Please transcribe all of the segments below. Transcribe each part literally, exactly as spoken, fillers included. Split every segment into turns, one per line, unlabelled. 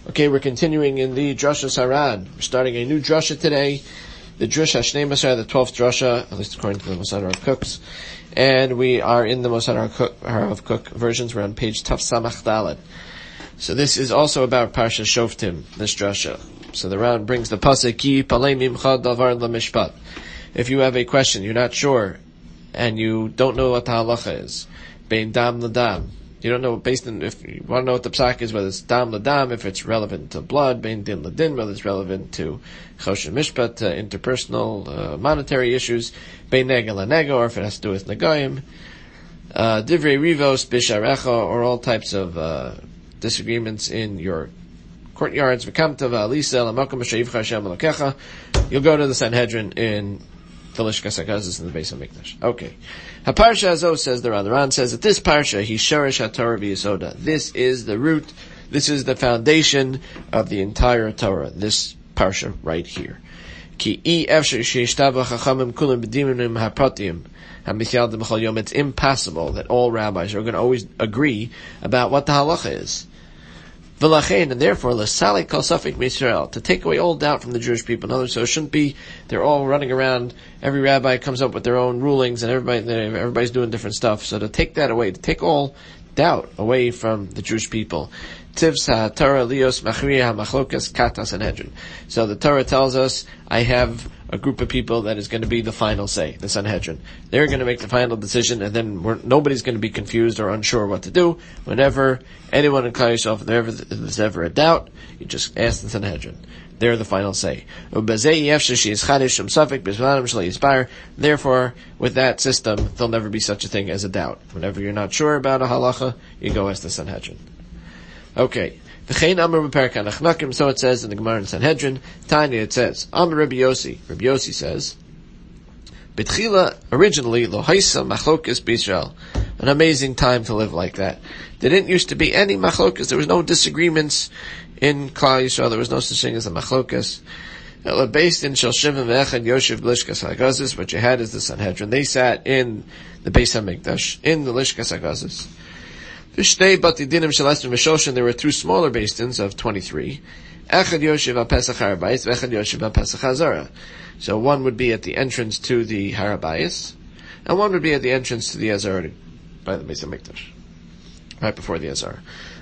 Okay, we're continuing in the Drasha Sarad. We're starting a new Drasha today. The Drush Hashnei Masar, the twelfth Drasha, at least according to the Moshe Harav Cooks. And we are in the Moshe Harav Cook versions. We're on page Taf Samach Dalet. So this is also about Parsha Shoftim, this Drasha. So the round brings the pasuk Ki Palei Mimcha Davar LaMishpat. If you have a question, you're not sure, and you don't know what the halacha is, Bein Dam Ladam. You don't know, based on, if you want to know what the psak is, whether it's Dam Ladam, if it's relevant to blood, Bein Din Ladin, whether it's relevant to Choshen Mishpat, uh, interpersonal, uh, monetary issues, Bein Nega LaNega, or if it has to do with Negoim, uh, Divrei Rivos, Bisharecha, or all types of, uh, disagreements in your courtyards, V'kamta v'alisa, l'makom v'shayivcha Hashem l'kecha, you'll go to the Sanhedrin in the Lishkas HaGazis in the Beis HaMikdash. Okay. HaParsha Azo says, the Ran. The Ran says that this Parsha, he Sherish HaTorah v'Yisoda. This is the root, this is the foundation of the entire Torah. This Parsha right here. Ki I efshar she'ishtava chachamim kulim b'dimim ha'pratim ha'mithyaldim b'chol yom. It's impossible that all rabbis are going to always agree about what the halacha is. V'lachein, and therefore, l'sali kol safek m'Yisrael, to take away all doubt from the Jewish people. In other words, so it shouldn't be, they're all running around, every rabbi comes up with their own rulings, and everybody, everybody's doing different stuff. So to take that away, to take all doubt away from the Jewish people. Tivs ha'Torah lios machriya ha'machlokas kata Sanhedrin. So the Torah tells us, I have a group of people that is going to be the final say, the Sanhedrin. They're going to make the final decision, and then we're, nobody's going to be confused or unsure what to do. Whenever anyone in Klal Yisrael, if there ever, if there's ever a doubt, you just ask the Sanhedrin. They're the final say. Therefore, with that system, there'll never be such a thing as a doubt. Whenever you're not sure about a halacha, you go ask the Sanhedrin. Okay. So it says in the Gemara in Sanhedrin, Tanya, it says, Amar Rabbi Yossi. Rabbi Yossi says, B'tchila, originally, lo haisa machlokas b'Yisrael. An amazing time to live like that. There didn't used to be any machlokas. There was no disagreements in Klal Yisrael. There was no such thing as a machlokas. Based in Shel Shivim V'echad Yoshev Lishkas HaGazis, what you had is the Sanhedrin. They sat in the Beis HaMikdash, in the Lishkas HaGazis. There were two smaller basins of twenty-three. So one would be at the entrance to the Harabayis, and one would be at the entrance to the Azar by the Beis HaMikdash, right before the Azar.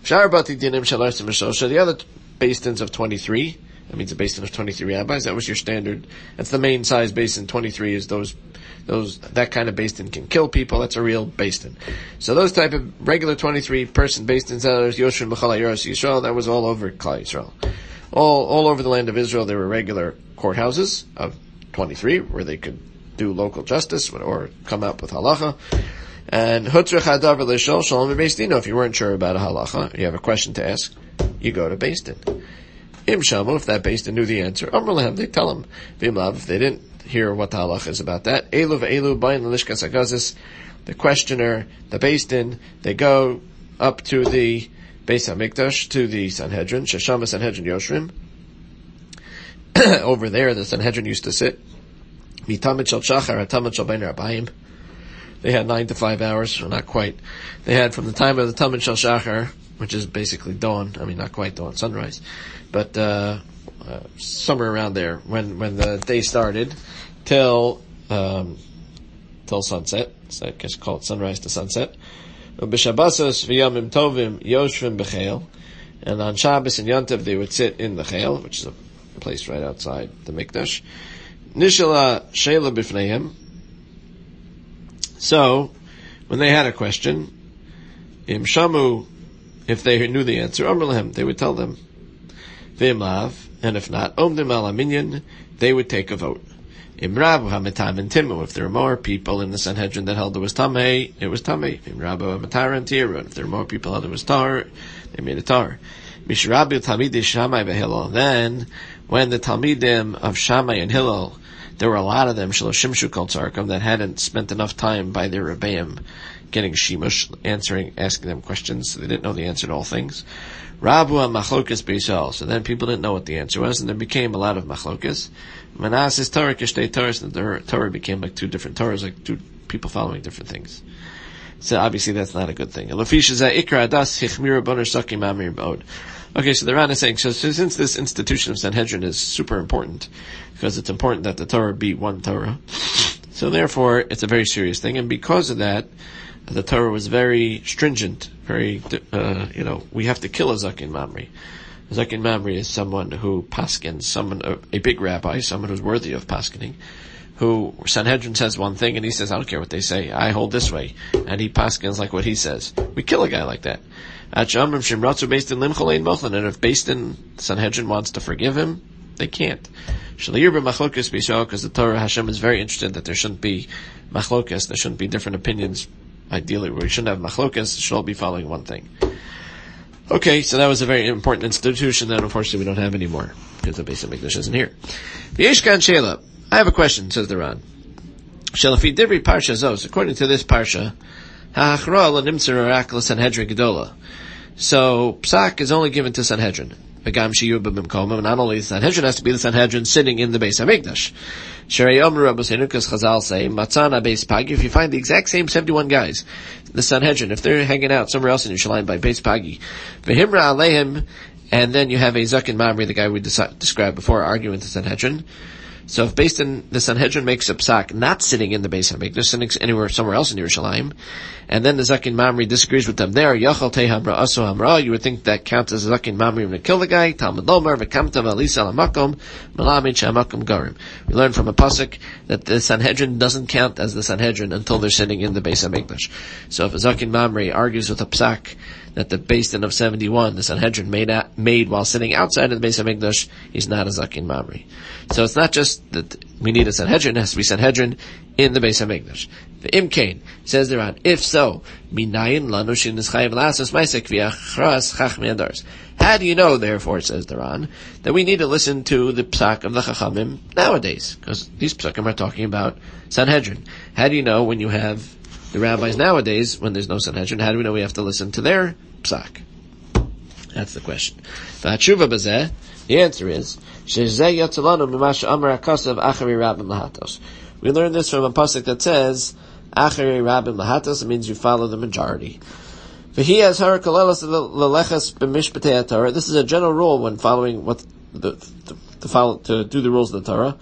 The other basins of twenty-three, that means a basin of twenty-three rabbis, that was your standard, that's the main size basin. Twenty-three is those Those, that kind of basin can kill people. That's a real basin. So those type of regular twenty-three person basins, Yoshim B'chal Yisrael, that was all over Klal Yisrael. All, all over the land of Israel, there were regular courthouses of twenty-three, where they could do local justice, or come out with halacha. And Hutzrech Hadav L'Shol Shalom Beis Din. If you weren't sure about a halacha, you have a question to ask, you go to Beis Din. Im Shamu, if that Beis Din knew the answer, Amr Lehem, they tell him. V'imlav, if they didn't hear what the halacha is about that. Elu v'elu bayin l'lishkas hagazis. The questioner, the Beis Din, they go up to the Beis HaMikdash, to the Sanhedrin, Sheshama Sanhedrin Yoshrim. Over there, the Sanhedrin used to sit. Mitamid shel shachar, hatamid shel bein rabbayim. They had nine to five hours, well, not quite. They had from the time of the Tamid shel shachar, which is basically dawn, I mean not quite dawn, sunrise, but uh, uh somewhere around there, when, when the day started, till um, till sunset. So I guess call it sunrise to sunset. B'Shabbosos v'yamim tovim yoshvim b'cheil, and on Shabbos and Yontiv they would sit in the cheil, which is a place right outside the Mikdash. Nishala sheila b'fneihem. So when they had a question, im shamu, if they knew the answer, amr lehem, they would tell them. V'im lav, and if not, omdim al minyan, they would take a vote. Imrabu hamitam and timu. If there were more people in the Sanhedrin that held it was tamei, it was tamei. Imrabu hamitar and tiru. If there were more people held it was tar, they made a tar. Mishrabu talmidei Shammai v'Hillel. Then, when the talmidim of Shammai and Hillel, there were a lot of them shloshimshu kol tzarkom that hadn't spent enough time by their rebbeim getting shimush, answering, asking them questions. So they didn't know the answer to all things. Rabu machlokas b'Yisrael. So then people didn't know what the answer was, and there became a lot of machlokas. Manasseh's Torah, Kishtei Torah, and the Torah became like two different Torahs, like two people following different things. So obviously that's not a good thing. Okay, so the Ran is saying, so, so since this institution of Sanhedrin is super important, because it's important that the Torah be one Torah, so therefore it's a very serious thing, and because of that, the Torah was very stringent, very, uh, you know, we have to kill a Zakin Mamri. Zakin Mamri is someone who paskins, someone, a, a big rabbi, someone who's worthy of paskening, who Sanhedrin says one thing and he says, I don't care what they say, I hold this way, and he paskins like what he says. We kill a guy like that. And if based in Sanhedrin wants to forgive him, they can't. Because the Torah, Hashem is very interested that there shouldn't be machlokas, there shouldn't be different opinions. Ideally, we shouldn't have machlokas, should all be following one thing. Okay, so that was a very important institution that unfortunately we don't have anymore, because the Beis HaMikdash isn't here. V'yeshkan Sheila. I have a question, says the Ran. Shelafi Divri Parsha Zos, according to this Parsha, Ha'achra l'nimtzer arak l'Sanhedrin Gedola. So, Psak is only given to Sanhedrin. V'gam shiyu b'mimkomim, not only the Sanhedrin has to be the Sanhedrin sitting in the Beis HaMikdash. Sherei Yomru Rabbi Seinu, because Chazal say, Matzana Beis Pagi, if you find the exact same seventy-one guys, the Sanhedrin, if they're hanging out somewhere else in Yerushalayim by Beis Pagi, V'himra Aleihim, and then you have a Zakin Mamri, the guy we des- described before, arguing with the Sanhedrin. So if based in the Sanhedrin makes a psak not sitting in the Beis HaMikdash, sitting anywhere somewhere else in Yerushalayim, and then the Zakin Mamri disagrees with them there, Yachal Tei Hamra Aso Hamra, you would think that counts as a Zakin Mamri to kill the guy, Talmud Lomar, V'kamta V'alisa L'makom, Malamid Sh'amakom Garim. We learn from a pasuk that the Sanhedrin doesn't count as the Sanhedrin until they're sitting in the Beis HaMikdash. So if a Zakin Mamri argues with a psak that the based in of seventy-one, the Sanhedrin made at, made while sitting outside of the Beis HaMikdash, he's not a Zakin Mamri. So it's not just that we need a Sanhedrin, it has to be Sanhedrin in the Beis HaMikdash. The Imkain says there on, if so, minayin lanu shenischayim lasas ma'aseh kviachras chachmei adars. How do you know, therefore, says the Ran, that we need to listen to the psak of the Chachamim nowadays? Because these psakim are talking about Sanhedrin. How do you know when you have the rabbis nowadays, when there's no Sanhedrin, how do we know we have to listen to their psak? That's the question. The answer is, we learn this from a pasuk that says, Achari Rabbim Lahatos, it means you follow the majority. This is a general rule when following what the, the, to follow, to do the rules of the Torah.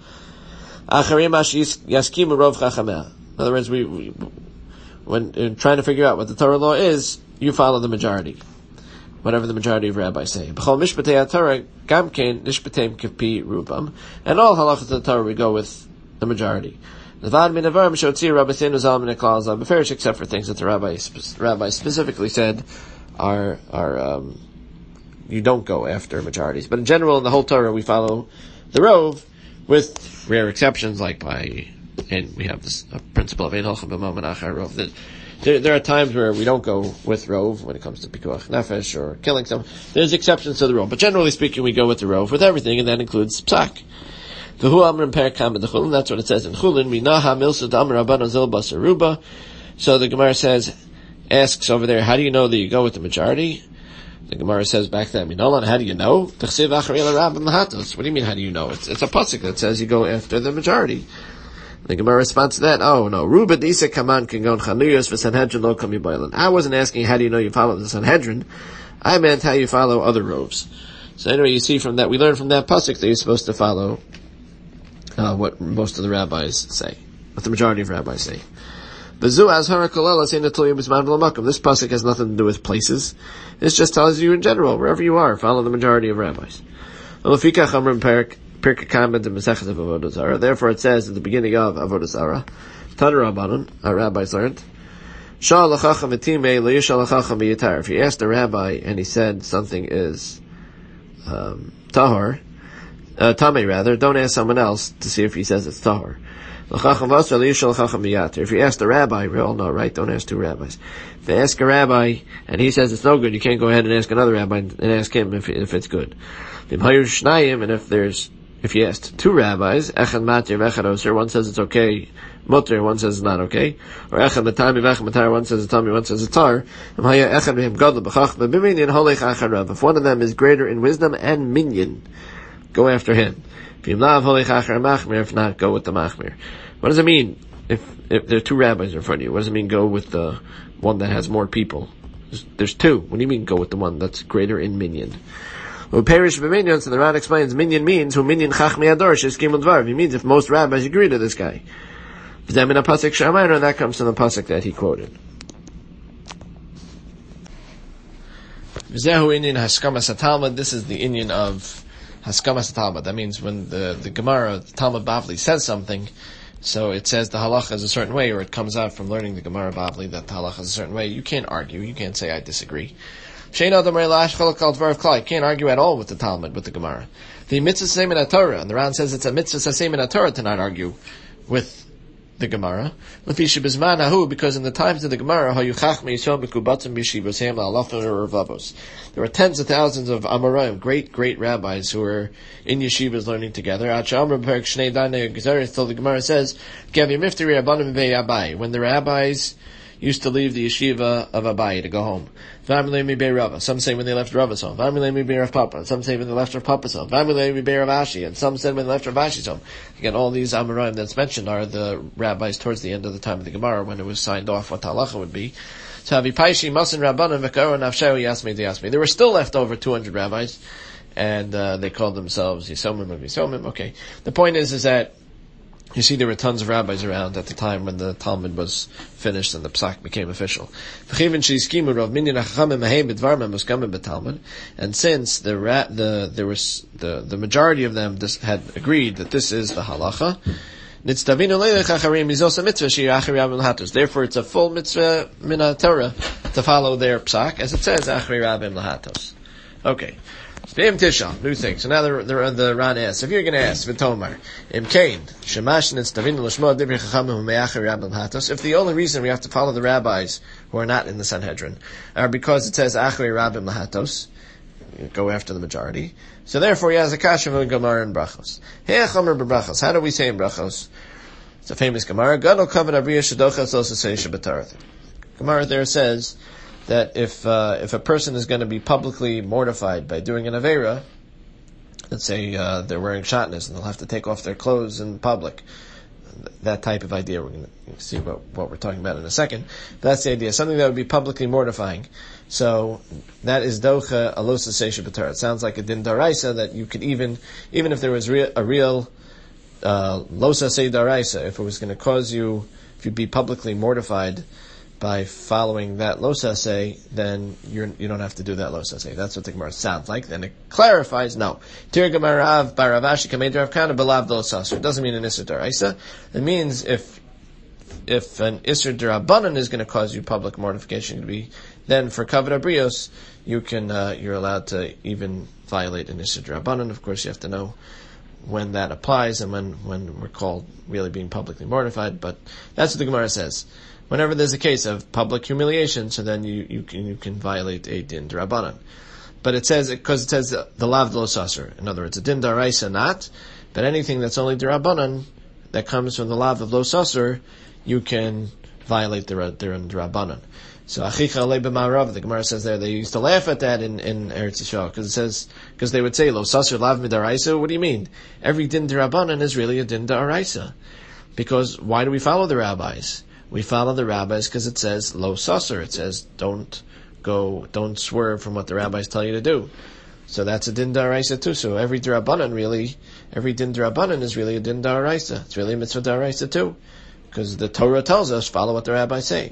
In other words, we, we when in trying to figure out what the Torah law is, you follow the majority, whatever the majority of rabbis say. And all halachas of the Torah we go with the majority. Except for things that the rabbi, rabbi specifically said are, are, um, you don't go after majorities. But in general, in the whole Torah, we follow the Rov, with rare exceptions, like by, and we have this principle of Ein Holchem B'Mom Achar Rov. There, there are times where we don't go with Rov when it comes to Pikuach Nefesh or killing someone. There's exceptions to the Rov, but generally speaking, we go with the Rov with everything, and that includes Psak. That's what it says in Chulin. So the Gemara says, asks over there, how do you know that you go with the majority? The Gemara says back then, how do you know? What do you mean, how do you know? It's, it's a pasuk that says you go after the majority. The Gemara responds to that, oh no, Ruba Disa Kaman can go in Chanuyos for Sanhedrin lo kami boilan. I wasn't asking how do you know you follow the Sanhedrin. I meant how you follow other rovs. So anyway, you see from that, we learn from that pasuk that you're supposed to follow Uh, what most of the rabbis say, what the majority of rabbis say. This pasuk has nothing to do with places. It just tells you in general, wherever you are, follow the majority of rabbis. Therefore it says at the beginning of Avodah Zarah, Tanu Rabbanon, our rabbis learned, if you asked a rabbi and he said something is um, tahor, Uh, Tamei rather, don't ask someone else to see if he says it's tahor. If you ask the rabbi, we all know, right? Don't ask two rabbis. If they ask a rabbi and he says it's no good, you can't go ahead and ask another rabbi and ask him if, if it's good. And if there's, if you asked two rabbis, one says it's okay, mutter, one says it's not okay, or one says it's tamei, one says it's tar. If one of them is greater in wisdom and minyan, go after him. If not, go with the machmir. What does it mean if, if there are two rabbis in front of you? What does it mean go with the one that has more people? There's, there's two. What do you mean go with the one that's greater in minyan? Who perish b'minyan, so the Ran explains, minyan means, who minyan chachmi ador, sheskim udvar. He means if most rabbis agree to this guy. Then in a pasuk shamayr, and that comes from the pasuk that he quoted. V'zehu inyan haskamas hatalmud, this is the inyan of haskamas hatalmud. That means when the, the Gemara, the Talmud Bavli says something, so it says the halacha is a certain way, or it comes out from learning the Gemara Bavli that the halacha is a certain way. You can't argue. You can't say I disagree. You can't argue at all with the Talmud, with the Gemara. The mitzvah sasem in Torah, and the Ran says it's a mitzvah sasem in Torah to not argue with the Gemara. Because in the times of the Gemara, there were tens of thousands of Amoraim, great, great rabbis who were in yeshivas learning together. Until the Gemara says, when the rabbis used to leave the yeshiva of Abai to go home. Some say when they left Rava's home. Some say when they left Rav Papa's home. And some said when they left Rav Ashi's home. Again, all these Amoraim that's mentioned are the rabbis towards the end of the time of the Gemara when it was signed off what halacha would be. So there were still left over two hundred rabbis, and uh, they called themselves Yisomim and Yisomim. Okay. The point is, is that you see, there were tons of rabbis around at the time when the Talmud was finished and the Psak became official. And since the ra- the there was the the majority of them dis- had agreed that this is the halacha, therefore it's a full mitzvah min Torah to follow their Psak, as it says, Achri Rabim Lahatos. Okay. New thing. So now the, the, the Ran asks, if you're going to ask, V'tomar, Im Kain, Shemash Nitztavin L'shmo Dibri Chachamim Me'achar Rabban Hatos, if the only reason we have to follow the rabbis who are not in the Sanhedrin are because it says Achri Rabbim Lahatos, go after the majority, so therefore he has a kasha of Gemara in Brachos. Hey Chomer b'Brachos, how do we say in Brachos? It's a famous Gemara, Gadol Kavod Abriya Shadochas Lo Sasei Shabbatarth. Gemara there says that if uh, if a person is going to be publicly mortified by doing an Aveira, let's say uh, they're wearing shatnez and they'll have to take off their clothes in public, that type of idea, we're going to see what, what we're talking about in a second. But that's the idea, something that would be publicly mortifying. So that is docha alosa seisha b'Torah. It sounds like a din daraisa that you could even, even if there was real, a real uh, losa se daraisa, if it was going to cause you, if you'd be publicly mortified by following that losase, then you're, you don't have to do that losase. That's what the Gemara sounds like. Then it clarifies, no. Tir Gemarav Baravashi Kamed Rav Kana Belav Losasu. It doesn't mean an Isser Daraisa. It means if if an Isser Darabanan is going to cause you public mortification to be, then for Kavod Abrios, you can, uh, you're allowed to even violate an Isser Darabanan. Of course, you have to know when that applies and when, when we're called really being publicly mortified, but that's what the Gemara says. Whenever there's a case of public humiliation, so then you, you can, you can violate a din d'Rabbanan. But it says, because it says the lav lo sasur. In other words, a din d'Oraisa not, but anything that's only d'Rabbanan, that comes from the lav of lo sasur, you can violate the din d'Rabbanan. So, achicha alei b'ma'arav, the Gemara says there, they used to laugh at that in, in Eretz Yisrael, because it says, because they would say, lo sasur lav mid'Oraisa, what do you mean? Every din d'Rabbanan is really a din d'Oraisa. Because why do we follow the rabbis? We follow the rabbis because it says lo sasur. It says don't go, don't swerve from what the rabbis tell you to do. So that's a din d'Oraisa too. So every d'Rabbanan really, every din d'Rabbanan is really a din d'Oraisa. It's really a mitzvah d'Oraisa too, because the Torah tells us follow what the rabbis say.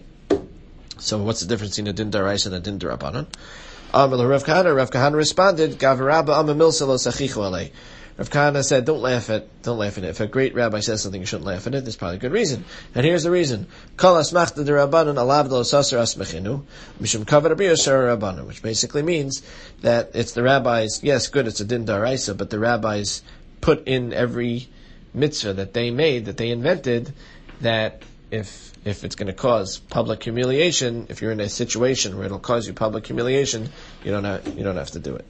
So what's the difference between a din d'Oraisa and a din d'Rabbanan? Amar Rav Kahana. Rav Kahana responded, Gav Rabba amamilsa lo sachichu alei. Rav Kahana said, don't laugh at, don't laugh at it. If a great rabbi says something, you shouldn't laugh at it. There's probably a good reason. And here's the reason. Kol asmachta d'Rabbanan alav lo sasur asmechinu, mishum kavod abriya shar Rabbanan, which basically means that it's the rabbis, yes, good, it's a din d'Oraisa, but the rabbis put in every mitzvah that they made, that they invented, that if, if it's going to cause public humiliation, if you're in a situation where it'll cause you public humiliation, you don't have, you don't have to do it.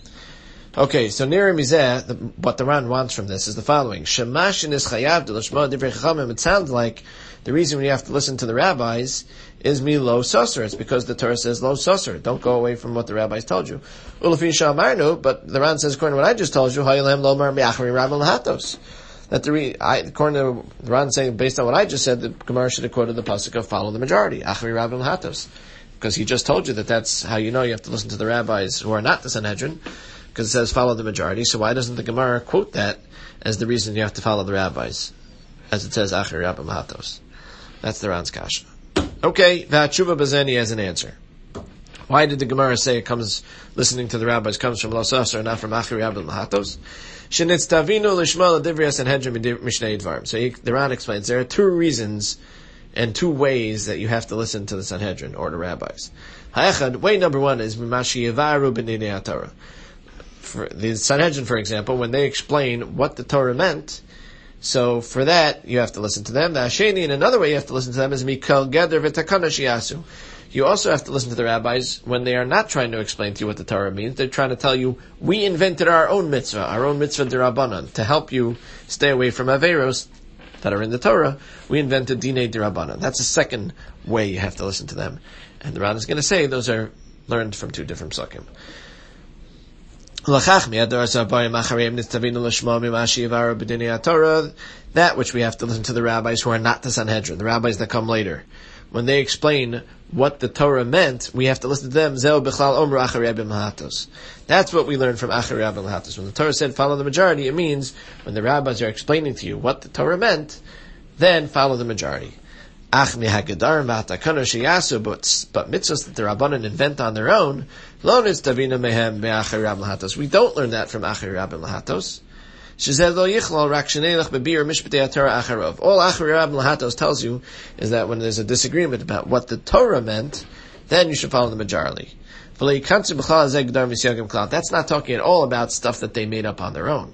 Okay, so near Mizeh, the, what the Ran wants from this is the following. Shemashin is chayav de l'shma divrei chachamim. It sounds like the reason we have to listen to the rabbis is mi lo sasur. It's because the Torah says lo sasur. Don't go away from what the rabbis told you. Ulafi shamarnu, but the Ran says, according to what I just told you, hayilem lomar mi'achri rabban lahatos. That the re, I, according to the Ran saying, based on what I just said, the Gemara should have quoted the pasuk of follow the majority, achri rabban lahatos. Because he just told you that that's how you know you have to listen to the rabbis who are not the Sanhedrin. because it says follow the majority. So why doesn't the Gemara quote that as the reason you have to follow the rabbis, as it says Acher Rabbim Lahatos? That's the Ran's kasha. Okay, V'atshuva Bazeni has an answer. Why did the Gemara say it comes, listening to the rabbis comes from Los Aser and not from Acher Rabbim Lahatos? Shenitztavinu l'shma l'divrei Sanhedrin mishnei dvarim. So he, the Ran explains there are two reasons and two ways that you have to listen to the Sanhedrin or the rabbis. Ha'echad, way number one is mimashi yevaru b'nidei HaTorah. For the Sanhedrin, for example, when they explain what the Torah meant, so for that you have to listen to them. The Hasheni, and another way you have to listen to them is mikal geder v'takana shiyasu. You also have to listen to the rabbis when they are not trying to explain to you what the Torah means. They're trying to tell you, we invented our own mitzvah, our own mitzvah d'Rabbanan, to help you stay away from Averos that are in the Torah. We invented Dinei d'Rabbanan. That's the second way you have to listen to them. And the Ran is going to say those are learned from two different psukim. That which we have to listen to the rabbis who are not the Sanhedrin, the rabbis that come later. When they explain what the Torah meant, we have to listen to them. That's what we learn from Acher Rabbim Lahatos. When the Torah said follow the majority, it means when the rabbis are explaining to you what the Torah meant, then follow the majority. But, but mitzvahs that the Rabbanan invent on their own, we don't learn that from Acher Rabbim Lahatos. All Acher Rabbim Lahatos tells you is that when there's a disagreement about what the Torah meant, then you should follow the majority. That's not talking at all about stuff that they made up on their own.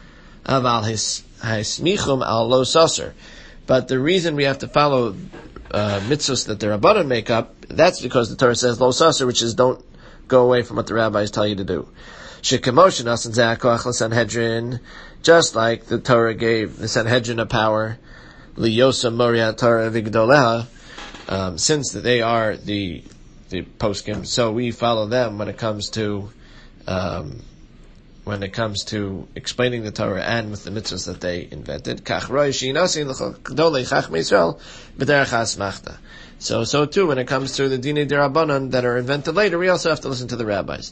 But the reason we have to follow uh, mitzvahs that the Rabbanan make up, that's because the Torah says lo saser, which is don't go away from what the rabbis tell you to do. Sanhedrin, just like the Torah gave the Sanhedrin a power, liyosa moria Torah vigdoleha, um, since they are the the poskim, so we follow them when it comes to um, when it comes to explaining the Torah and with the mitzvahs that they invented. So, so too, when it comes to the Dinei d'Rabbanan that are invented later, we also have to listen to the rabbis.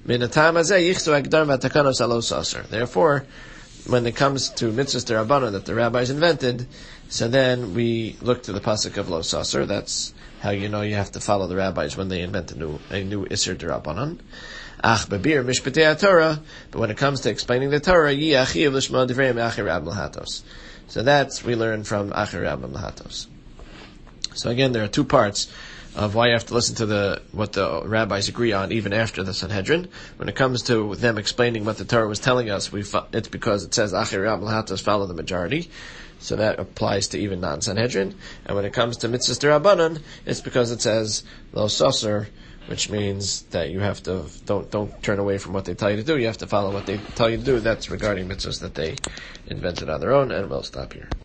Therefore, when it comes to mitzvahs d'Rabbanan that the rabbis invented, so then we look to the pasuk of Lo Saser. That's how you know you have to follow the rabbis when they invent a new a new Isser d'Rabbanan. Ach babir mishpatei Torah, but when it comes to explaining the Torah, yi achiv l'shma divrei Acher Rabbim Lahatos. So that's we learn from Acher Rabbim Lahatos. So again, there are two parts of why you have to listen to the what the rabbis agree on even after the Sanhedrin. When it comes to them explaining what the Torah was telling us, we it's because it says Acher Rabbim Lahatos, follow the majority. So that applies to even non-Sanhedrin. And when it comes to mitzvahs d'Rabbanan, it's because it says Lo Saser, which means that you have to don't don't turn away from what they tell you to do. You have to follow what they tell you to do. That's regarding mitzvahs that they invented on their own. And we'll stop here.